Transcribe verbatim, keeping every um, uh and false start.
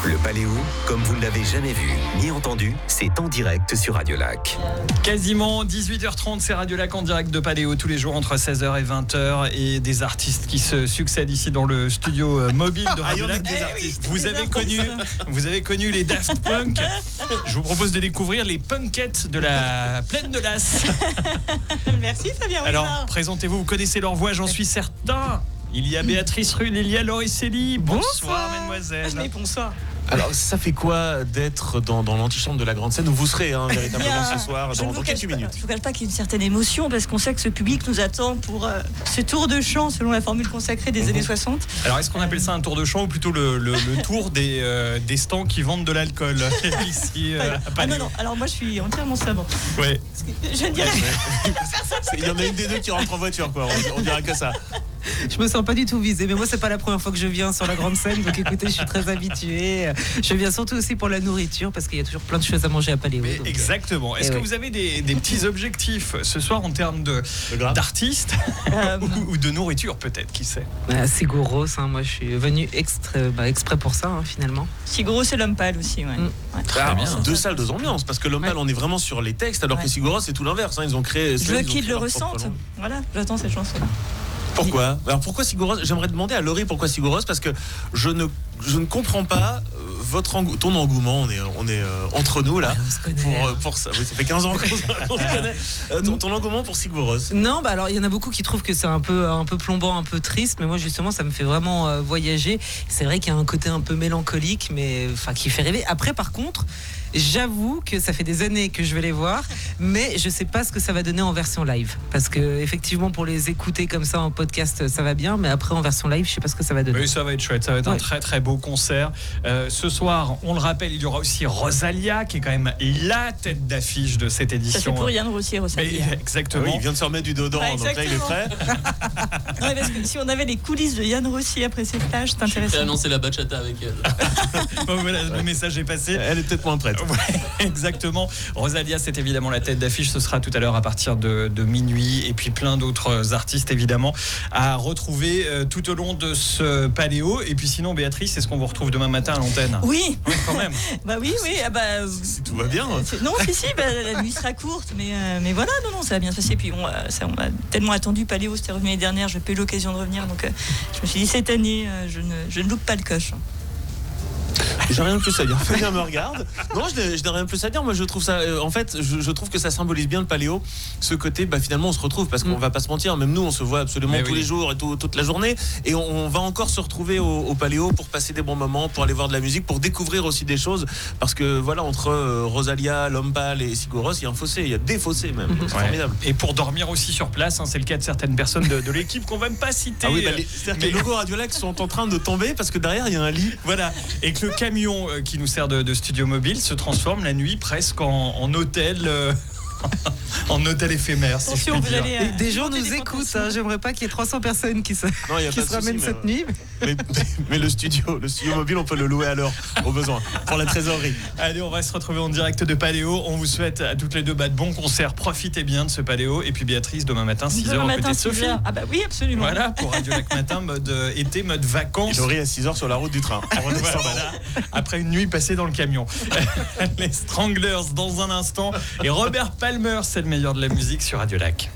Le Paléo, comme vous ne l'avez jamais vu ni entendu, c'est en direct sur Radio Lac. Quasiment dix-huit heures trente, c'est Radio Lac en direct de Paléo tous les jours entre seize heures et vingt heures et des artistes qui se succèdent ici dans le studio mobile de Radio Lac. Des artistes. Vous avez connu, vous avez connu les Daft Punk. Je vous propose de découvrir les punkettes de la plaine de Las. Merci Fabien. Alors, présentez-vous, vous connaissez leur voix, j'en suis certain. Il y a Béatrice Rulle, il y a Laurie Célie. Bonsoir, Bonsoir. mesdemoiselles. Mais bonsoir. Alors, ça fait quoi d'être dans, dans l'antichambre de la grande scène où vous serez hein, véritablement Bien, ce soir je dans, ne dans vous quelques cache pas- minutes? Je ne vous cache pas qu'il y a une certaine émotion parce qu'on sait que ce public nous attend pour euh, ce tour de chant selon la formule consacrée des Mhm. années soixante. Alors, est-ce qu'on appelle ça un tour de chant ou plutôt le, le- le tour des, euh, des stands qui vendent de l'alcool ici euh, à Ah Paléo? non, non, alors moi je suis entièrement sobre. Ouais. Parce que Je ne dirais Il y en a une des deux qui rentre en voiture, quoi. On, on dirait que ça. Je me sens pas du tout visée, mais moi c'est pas la première fois que je viens sur la grande scène, donc écoutez, je suis très habituée. Je viens surtout aussi pour la nourriture parce qu'il y a toujours plein de choses à manger à Paléo. Mais donc, exactement. Est-ce eh que oui. vous avez des, des petits objectifs ce soir en termes de, Le grave. d'artistes Euh, ou, ou de nourriture peut-être, qui sait? euh, Sigouros, hein, moi je suis venue extra- bah, exprès pour ça hein, finalement. Sigouros et l'homme pâle aussi. Ouais. Mm. Ouais. Ah, bien. c'est deux salles, deux ambiances. Parce que l'Ompal, on est vraiment sur les textes, alors Ouais. que Sigouros, c'est tout l'inverse. Hein. Ils ont créé. Je ils veux ont qu'il créé le leur propre ressente. langue. Voilà, j'attends cette chanson-là. Pourquoi? Alors pourquoi Sigouros? J'aimerais demander à Laurie pourquoi Sigouros, parce que je ne, je ne comprends pas euh, votre engou- ton engouement. On est, on est euh, entre nous là. On se connaît. Pour, euh, pour ça. Oui, ça fait quinze ans qu'on qu'on se connaît. Euh, ton, ton engouement pour Sigouros. Non, bah alors il y en a beaucoup qui trouvent que c'est un peu, un peu plombant, un peu triste, mais moi justement ça me fait vraiment euh, voyager. C'est vrai qu'il y a un côté un peu mélancolique, mais enfin qui fait rêver. Après, par contre, j'avoue que ça fait des années que je vais les voir, mais je sais pas ce que ça va donner en version live, parce que effectivement pour les écouter comme ça en podcast, ça va bien, mais après en version live, je sais pas ce que ça va donner. Oui, ça va être chouette, ça va être un Ouais. très très beau concert. Euh, ce soir, on le rappelle, il y aura aussi Rosalia, qui est quand même la tête d'affiche de cette Ça c'est édition. pour Yann Rossier, Mais, Rosalia. Ah exactement. oui, il vient de se remettre du déodorant, Ah, donc là il est prêt. Ouais, parce que si on avait les coulisses de Yann Rossier après ces plages, c'est J'ai intéressant. annoncé la bachata avec elle. Bon, voilà, le message est passé. Elle est peut-être moins prête. Ouais, exactement. Rosalia, c'est évidemment la tête d'affiche. Ce sera tout à l'heure à partir de, de minuit. Et puis plein d'autres artistes, évidemment, à retrouver euh, tout au long de ce Paléo. Et puis sinon, Béatrice, est-ce qu'on vous retrouve demain matin à l'antenne? Oui, Oui, quand même. bah oui, oui. Ah bah, Si tout va bien. c'est- non, si, si, bah, la nuit sera courte, mais, euh, mais voilà, non, non, ça va bien se passer. Puis on, euh, ça, on a tellement attendu Paléo, c'était revenu l'année dernière, je n'ai pas eu l'occasion de revenir. Donc euh, je me suis dit, cette année, euh, je, ne, je ne loupe pas le coche. J'ai rien de plus à dire. Fabien me regarde. Non, je n'ai, je n'ai rien de plus à dire. Moi, je trouve ça. euh, en fait, je, je trouve que ça symbolise bien le Paléo. Ce côté, bah, finalement, on se retrouve parce qu'on Mm. va pas se mentir. Même nous, on se voit absolument Mais tous oui. les jours et tout- toute la journée. Et on, on va encore se retrouver au, au Paléo pour passer des bons moments, pour aller voir de la musique, pour découvrir aussi des choses. Parce que voilà, entre euh, Rosalia, Lompal et Sigouros, il y a un fossé. Il y a des fossés même. C'est Ouais. formidable. Et pour dormir aussi sur place, hein, c'est le cas de certaines personnes de, de l'équipe qu'on va même pas citer. Ah oui, bah, les, c'est-à-dire que Mais- les logos Radio Lac sont en train de tomber parce que derrière, il y a un lit. Voilà, et que le camion euh, qui nous sert de, de studio mobile se transforme la nuit presque en, en hôtel, euh, en hôtel éphémère. Si je Attention, puis vous dire. allez. Et euh, des gens monter nous des écoutent, fantasmes. hein. J'aimerais pas qu'il y ait trois cents personnes qui se, Non, il y a qui pas de se ramènent souci, cette mais, nuit. mais, mais- mais le studio, le studio mobile, on peut le louer à l'heure, au besoin, pour la trésorerie. Allez, on va se retrouver en direct de Paléo. On vous souhaite à toutes les deux bah, de bons concerts. Profitez bien de ce Paléo. Et puis Béatrice, demain matin, six heures, Demain en matin, Petite six Sophie. heures. Ah bah oui, absolument. Voilà, pour Radio Lac Matin, mode euh, été, mode vacances. Il aurait à six heures sur la route du train. En redescendant. Voilà, après une nuit passée dans le camion. Les Stranglers dans un instant. Et Robert Palmer, c'est le meilleur de la musique sur Radio Lac.